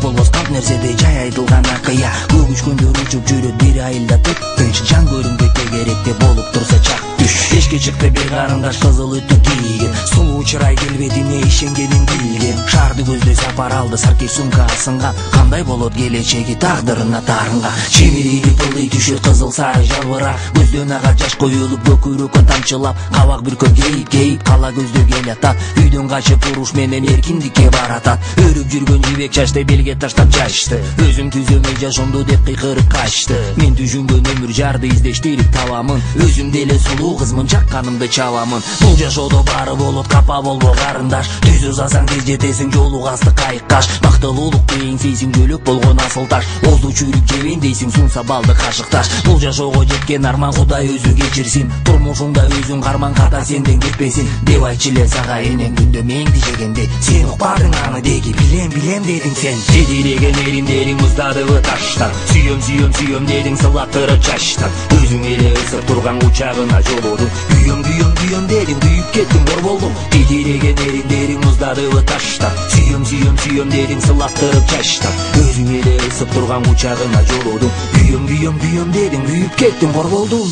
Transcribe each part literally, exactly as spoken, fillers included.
болбос калп нерседей жай айтылган акыя. Көк үшкөндөр учуп жүрөт бир айылда тып-тынч, жан көрүнбөй тегеректе болуп турса чак түш. Эшке чыкты бир карындаш кызыл үтү кийген, сулуу чырай келбетине ишенгенин билген. Шарды көздөй сапар алды, саркей сумка асынган, кандай болот келечеги тагдырына тарынган. Чимириги пылдый түшөт кызыл сары жалбырак, көздөн ага жаш коюлуп көкүрөккөн тамчылап, кабак бүркөп кейип-кейип кала көздө келатат. Үйдөн качып уруш менен эркиндикке баратат. Өрүп жүргөн жибек чачтай белге таштап жашты, өзүм түзөмөй жашоомду деп кыйкырып качты. Мен түшүнгөн өмүр жарды издештирип табамын, өзүм деле сулуу кызмын, жакканымды чабамын. Бул жашоодо баары болот, капа болбо карындаш, түз узасаң тез жетесиң, жолу касты кайыккаш. Бактылуулукту эңсейсиң, жөлөк болгон асыл таш, озду чүрүк жебен дейсиң, сунса балды кашыкташ. Бул жашоого жеткен арман Кудай өзү кечирсин, турмушуңда өзүң карман ката сенден кетпесин деп айтчу эле сага энем күндө меңди жегенде. Сен укпадың аны деги, билем билем дедиң сен. Титиреген эриндериң муздадыбы таштан, сүйөм сүйөм сүйөм дедиң сылаттырып чачтан. Өзүң эле ысып турган учагына жолодуң, күйөм күйөм күйөм дедиң, күйүп кеттиң, бор болдуң. Титиреген эриндериң муздадыбы таштан, сүйөм сүйөм сүйөм дедиң сылаттырып чачтан. Өзүң эле ысып турган учагына жолодуң, күйөм күйөм күйөм дедиң, күйүп кеттиң, бор болдуң.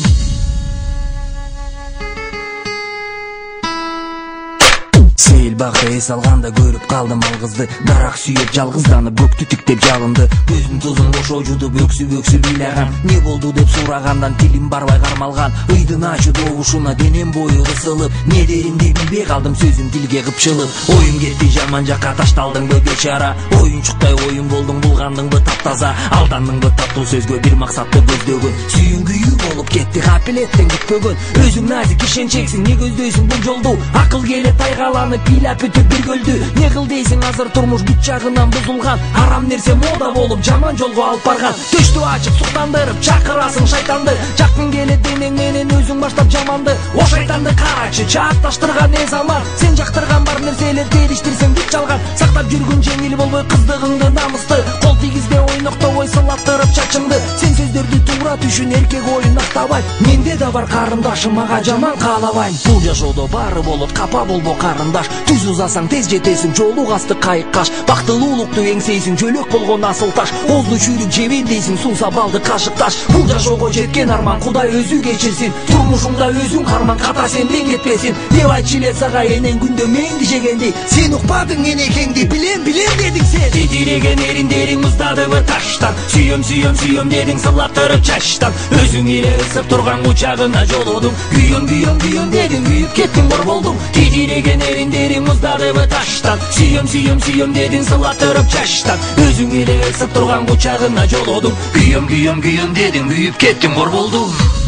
Сейил бакта эс алганда көрүп калдым ал кызды, дарак сүйөп жалгызданып көктү тиктеп жалынды. Көзүн тузун кошо жудуп өксүп өксүп ыйлаган, не болду деп сурагандан тилим барбай кармалган. Ыйдын ачуу добушуна денем бою кысылып, не деримди билбей калдым, сөзүм тилге кыпчылып. Оюм кетти жаман жакка, ташталдыңбы бечара, оюнчуктай оюн болдуң, булгандыңбы таптаза, алдандыңбы таттуу сөзгө бир максатты көздөгөн. Сүйүнгүйү болуп кетти, капилеттен күтпөгөн. Өзүң назик ишенчексиң, не көздөйсүң бул жолду, акыл келе тайгаланып пилап бүтүп бир көлдү. Не кыл дейсиң, азыр турмуш бүт жагынан бузулган, арам нерсе мода болуп жаман жолго алып барган. Төштү ачып суктандырып чакырасың шайтанды, жаккың келет денең менен өзүң баштап жаманды. О шайтанды карачы, чаатташтырган не заман, сен жактырган бар нерселер териштирсең бүт жалган. Сактап жүргүн жеңил болбой кыздыгыңды, намысты кол тийгизбе, ойноктобой сылаттырып чачыңды. Сен сөздөрдү туура түшүн, эркек оюн актабай, менде да бар карындашым, ага жаман каалабайм. Бул жашоодо баары болот, капа болбо карындаш, түз узасаң тез жетесиң, жолу касты кайыккаш. Бактылуулукту эңсейсиң, жөлөк болгон асыл таш, озду чүрүк жебен дейсиң, сунса балды кашыкташ. Бул жашоого жеткен арман Кудай өзү кечирсин, турмушуңда өзүң карман ката сенден кетпесин деп айтчу эле сага энең күндө меңди жегенди. Сен укпадың энекеңди, билем билем дедиң сен. Титиреген эриндериң муздадыбы таштан, сүйөм сүйөм сүйөм дедиң сылаттырып чачтан. Өзүң эле ысып турган учагына жолодуң, күйөм күйөм күйөм дедиң, күйүп кеттиң, бор болдуң. Титиреген эриндериң муздадыбы таштан, сүйөм сүйөм сүйөм дедиң сылаттырып чачтан. Өзүң эле ысып турган учагына жолодуң, күйөм күйөм күйөм дедиң, күйүп кеттиң, бор болдуң.